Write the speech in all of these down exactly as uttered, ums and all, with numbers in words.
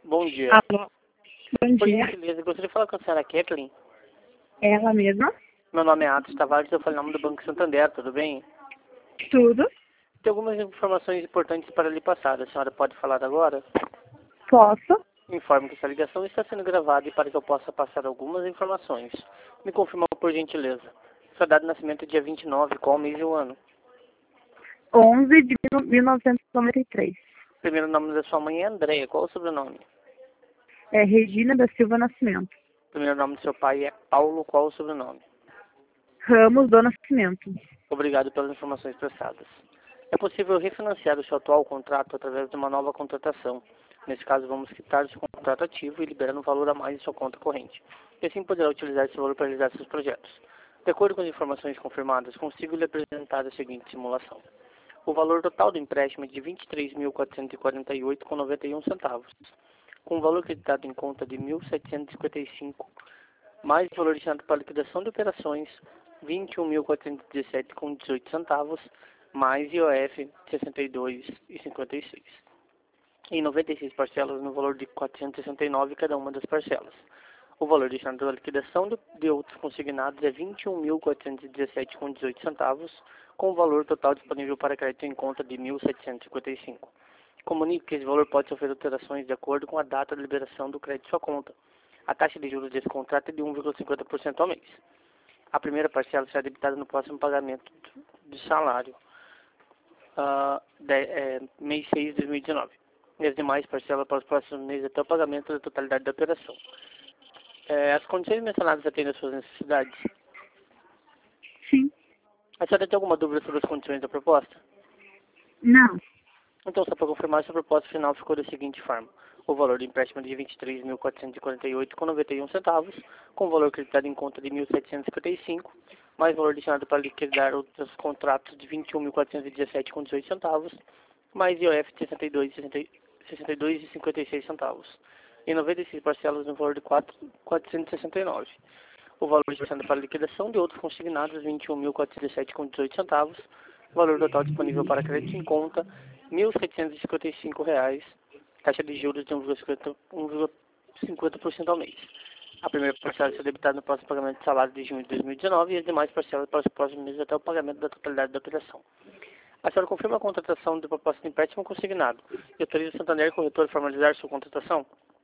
Bom dia. Alô, bom Por dia. gentileza, gostaria de falar com a senhora Kathleen. Ela mesma? Meu nome é Atos Tavares, eu falo em nome do Banco Santander, tudo bem? Tudo? Tem algumas informações importantes para lhe passar. A senhora pode falar agora? Posso? Informo que essa ligação está sendo gravada e para que eu possa passar algumas informações. Me confirma por gentileza. Sua data de nascimento é dia vinte e nove, qual mês e o ano? onze de mil novecentos e noventa e três. Primeiro nome da sua mãe é Andréia, qual o sobrenome? É Regina da Silva Nascimento. Primeiro nome do seu pai é Paulo, qual o sobrenome? Ramos do Nascimento. Obrigado pelas informações prestadas. É possível refinanciar o seu atual contrato através de uma nova contratação. Nesse caso, vamos quitar o seu contrato ativo e liberando um valor a mais em sua conta corrente. E assim poderá utilizar esse valor para realizar seus projetos. De acordo com as informações confirmadas, consigo lhe apresentar a seguinte simulação. O valor total do empréstimo é de vinte e três mil quatrocentos e quarenta e oito reais e noventa e um centavos, com o valor acreditado em conta de mil setecentos e cinquenta e cinco reais, mais o valor destinado para liquidação de operações, vinte e um mil quatrocentos e dezessete reais e dezoito centavos, mais I O F, sessenta e dois reais e cinquenta e seis centavos. Em noventa e seis parcelas no valor de quatrocentos e sessenta e nove reais cada uma das parcelas. O valor destinado à liquidação de, de outros consignados é vinte e um mil quatrocentos e dezessete reais e dezoito centavos, com o valor total disponível para crédito em conta de mil setecentos e cinquenta e cinco reais. Comunique que esse valor pode sofrer alterações de acordo com a data de liberação do crédito em sua conta. A taxa de juros desse contrato é de um vírgula cinquenta por cento ao mês. A primeira parcela será debitada no próximo pagamento de salário, uh, de, é, mês seis de dois mil e dezenove. E as demais parcelas para os próximos meses até o pagamento da totalidade da operação. É, as condições mencionadas atendem às suas necessidades? Sim. A senhora tem alguma dúvida sobre as condições da proposta? Não. Então, só para confirmar, sua proposta final ficou da seguinte forma. O valor do empréstimo é de vinte e três mil quatrocentos e quarenta e oito reais e noventa e um centavos, com o valor acreditado em conta de mil setecentos e cinquenta e cinco reais, mais valor destinado para liquidar outros contratos de vinte e um mil quatrocentos e dezessete reais e dezoito centavos, mais I O F de sessenta e dois reais e cinquenta e seis centavos. Em noventa e seis parcelas no valor de quatrocentos e sessenta e nove reais. O valor destinado para liquidação de outros consignados, vinte e um mil quatrocentos e dezessete reais e dezoito centavos. Valor total disponível para crédito em conta, mil setecentos e cinquenta e cinco reais. Taxa de juros de um vírgula cinquenta por cento ao mês. A primeira parcela será debitada no próximo pagamento de salário de junho de dois mil e dezenove e as demais parcelas para os próximos meses até o pagamento da totalidade da operação. A senhora confirma a contratação de proposta de empréstimo consignado e autoriza o Santander Corretor a formalizar sua contratação?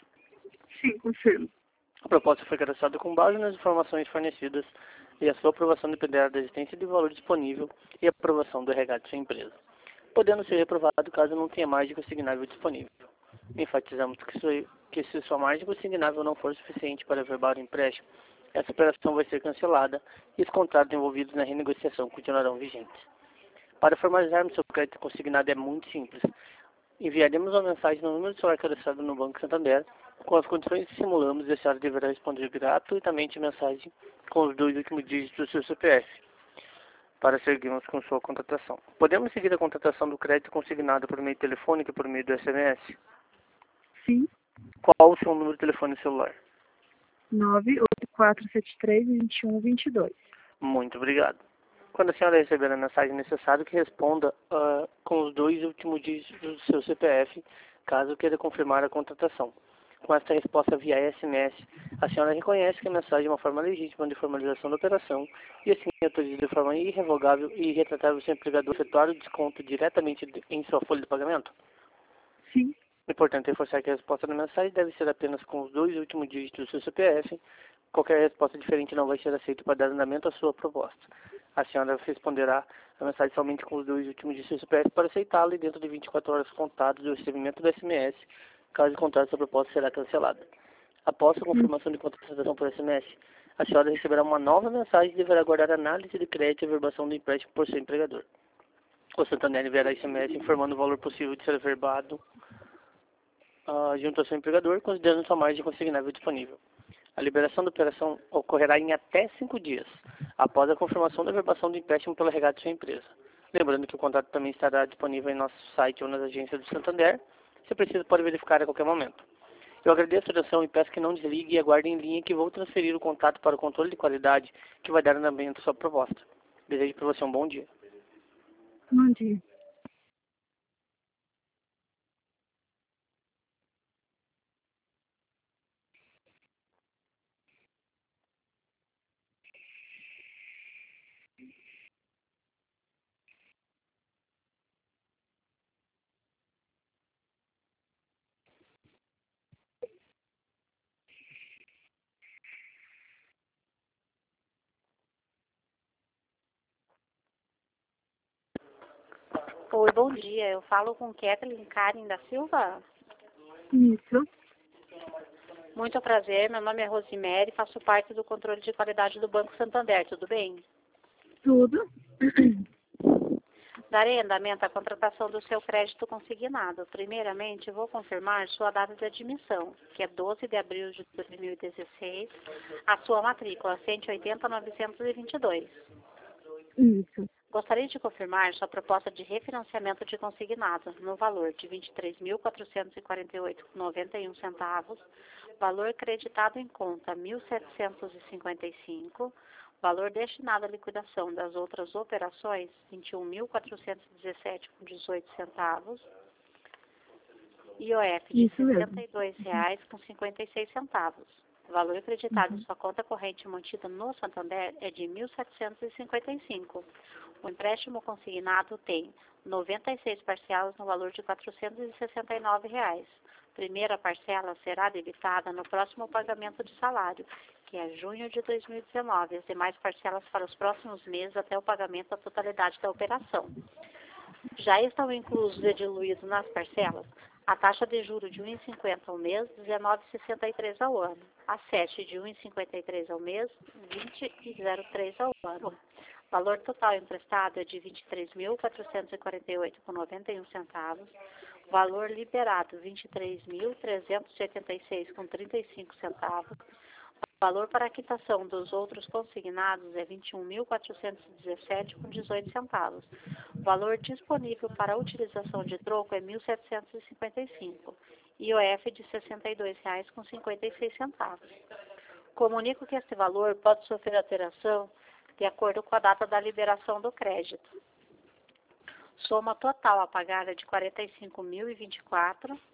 Sim, confirmo. A proposta foi cadastrada com base nas informações fornecidas e a sua aprovação dependerá da existência de valor disponível e aprovação do R H de sua empresa, podendo ser reprovado caso não tenha margem consignável disponível. Enfatizamos que, sua, que se sua margem consignável não for suficiente para averbar o empréstimo, essa operação vai ser cancelada e os contratos envolvidos na renegociação continuarão vigentes. Para formalizarmos seu crédito consignado é muito simples. Enviaremos uma mensagem no número de celular cadastrado no Banco Santander com as condições que simulamos e a senhora deverá responder gratuitamente a mensagem com os dois últimos dígitos do seu C P F para seguirmos com sua contratação. Podemos seguir a contratação do crédito consignado por meio telefônico e por meio do S M S? Sim. Qual o seu número de telefone celular? nove oito quatro sete três, dois um dois dois. Muito obrigado. Quando a senhora receber a mensagem, é necessário que responda uh, com os dois últimos dígitos do seu C P F, caso queira confirmar a contratação. Com esta resposta via S M S, a senhora reconhece que a mensagem é uma forma legítima de formalização da operação e assim autoriza de forma irrevogável e irretratável seu empregador a efetuar o desconto diretamente em sua folha de pagamento? Sim. É importante reforçar que a resposta da mensagem deve ser apenas com os dois últimos dígitos do seu C P F. Qualquer resposta diferente não vai ser aceita para dar andamento à sua proposta. A senhora responderá a mensagem somente com os dois últimos dígitos do C P F para aceitá-la e dentro de vinte e quatro horas contadas do recebimento do S M S. Caso contrário, sua proposta será cancelada. Após a confirmação de contratação por S M S, a senhora receberá uma nova mensagem e deverá aguardar análise de crédito e averbação do empréstimo por seu empregador. O Santander enviará S M S informando o valor possível de ser averbado uh, junto ao seu empregador, considerando sua margem consignável disponível. A liberação da operação ocorrerá em até cinco dias, após a confirmação da averbação do empréstimo pelo R H de sua empresa. Lembrando que o contrato também estará disponível em nosso site ou nas agências do Santander. Se precisa, pode verificar a qualquer momento. Eu agradeço a atenção e peço que não desligue e aguarde em linha que vou transferir o contato para o controle de qualidade que vai dar andamento à sua proposta. Desejo para você um bom dia. Bom dia. Oi, bom dia. Eu falo com Kathleen Karen da Silva. Isso. Muito prazer, meu nome é Rosemary, faço parte do controle de qualidade do Banco Santander, tudo bem? Tudo. Darei andamento à contratação do seu crédito consignado. Primeiramente, vou confirmar sua data de admissão, que é doze de abril de dois mil e dezesseis, a sua matrícula cento e oitenta novecentos e vinte e dois. Isso. Gostaria de confirmar sua proposta de refinanciamento de consignado no valor de vinte e três mil quatrocentos e quarenta e oito reais e noventa e um centavos, valor creditado em conta mil setecentos e cinquenta e cinco, valor destinado à liquidação das outras operações vinte e um mil quatrocentos e dezessete reais e dezoito centavos, I O F de Isso sessenta mesmo. e dois reais e cinquenta e seis centavos. O valor acreditado Uhum. em sua conta corrente mantida no Santander é de mil setecentos e cinquenta e cinco. O empréstimo consignado tem noventa e seis parcelas no valor de quatrocentos e sessenta e nove reais. Primeira parcela será debitada no próximo pagamento de salário, que é junho de dois mil e dezenove. As demais parcelas para os próximos meses até o pagamento da totalidade da operação. Já estão inclusos e diluídos nas parcelas a taxa de juros de um vírgula cinquenta ao mês, dezenove vírgula sessenta e três ao ano. A sete de um vírgula cinquenta e três ao mês, vinte vírgula zero três ao ano. O valor total emprestado é de vinte e três mil quatrocentos e quarenta e oito reais e noventa e um centavos. Valor liberado, vinte e três mil trezentos e oitenta e seis reais e trinta e cinco centavos. O valor para a quitação dos outros consignados é vinte e um mil quatrocentos e dezessete reais e dezoito centavos. O valor disponível para a utilização de troco é mil setecentos e cinquenta e cinco. I O F de sessenta e dois reais e cinquenta e seis centavos. Comunico que este valor pode sofrer alteração de acordo com a data da liberação do crédito. Soma total a pagar é de quarenta e cinco mil e vinte e quatro reais.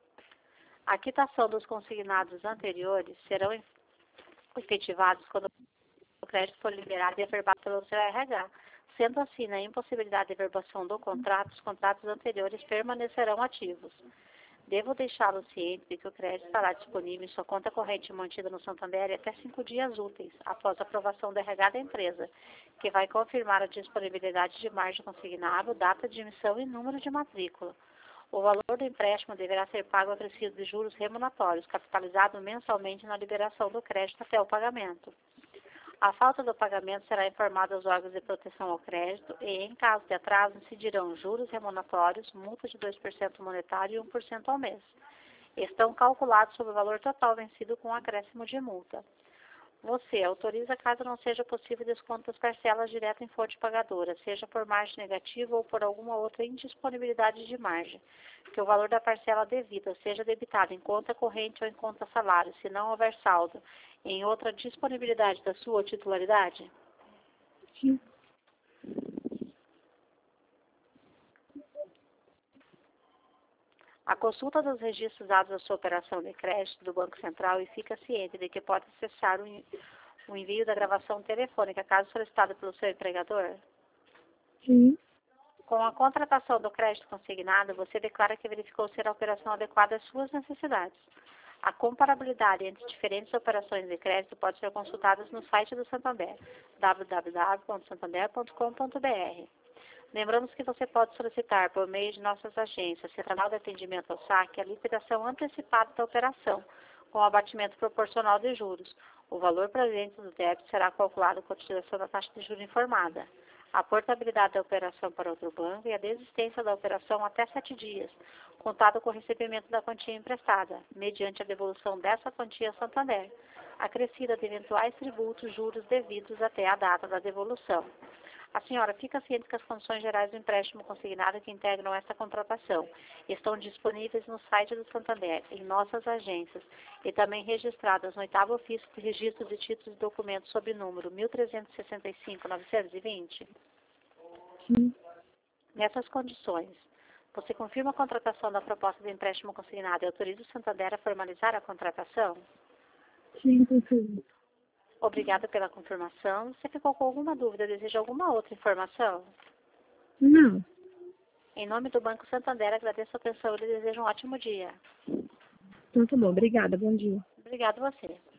A quitação dos consignados anteriores serão efetivados quando o crédito for liberado e averbado pelo seu R H. Sendo assim, na impossibilidade de averbação do contrato, os contratos anteriores permanecerão ativos. Devo deixá-lo ciente de que o crédito estará disponível em sua conta corrente mantida no Santander até cinco dias úteis, após a aprovação do R H da empresa, que vai confirmar a disponibilidade de margem consignável, data de emissão e número de matrícula. O valor do empréstimo deverá ser pago acrescido de juros remuneratórios, capitalizado mensalmente na liberação do crédito até o pagamento. A falta do pagamento será informada aos órgãos de proteção ao crédito e, em caso de atraso, incidirão juros remuneratórios, multa de dois por cento monetário e um por cento ao mês. Estão calculados sobre o valor total vencido com acréscimo de multa. Você autoriza caso não seja possível desconto das parcelas direto em fonte pagadora, seja por margem negativa ou por alguma outra indisponibilidade de margem, que o valor da parcela devida seja debitado em conta corrente ou em conta salário, se não houver saldo, em outra disponibilidade da sua titularidade? Sim. A consulta dos registros dados à sua operação de crédito do Banco Central e fica ciente de que pode acessar o, o envio da gravação telefônica, caso solicitado pelo seu empregador? Sim. Com a contratação do crédito consignado, você declara que verificou ser a operação adequada às suas necessidades. A comparabilidade entre diferentes operações de crédito pode ser consultada no site do Santander, w w w ponto santander ponto com ponto b r. Lembramos que você pode solicitar, por meio de nossas agências, Central de Atendimento ao Saque, a liquidação antecipada da operação, com abatimento proporcional de juros. O valor presente do débito será calculado com a utilização da taxa de juros informada. A portabilidade da operação para outro banco e a desistência da operação até sete dias, contado com o recebimento da quantia emprestada, mediante a devolução dessa quantia a Santander, acrescida de eventuais tributos, juros devidos até a data da devolução. A senhora fica ciente que as condições gerais do empréstimo consignado que integram esta contratação estão disponíveis no site do Santander, em nossas agências, e também registradas no oitavo ofício de registro de títulos e documentos sob número mil trezentos e sessenta e cinco, novecentos e vinte? Sim. Nessas condições, você confirma a contratação da proposta de empréstimo consignado e autoriza o Santander a formalizar a contratação? Sim, confirmo. Obrigada pela confirmação. Você ficou com alguma dúvida? Deseja alguma outra informação? Não. Em nome do Banco Santander, agradeço a atenção e lhe desejo um ótimo dia. Então tá bom. Obrigada. Bom dia. Obrigada a você.